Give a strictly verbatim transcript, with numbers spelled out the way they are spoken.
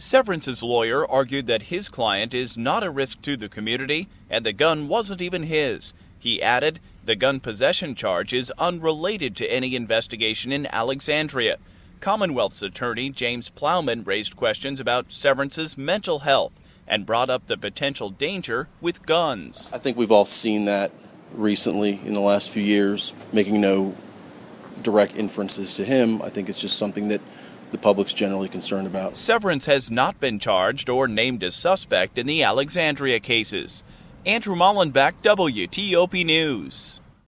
Severance's lawyer argued that his client is not a risk to the community and the gun wasn't even his. He added, the gun possession charge is unrelated to any investigation in Alexandria. Commonwealth's attorney James Plowman raised questions about Severance's mental health and brought up the potential danger with guns. I think we've all seen that recently in the last few years, making no direct inferences to him. I think it's just something that the public's generally concerned about. Severance has not been charged or named as suspect in the Alexandria cases. Andrew Mollenbeck, W T O P News.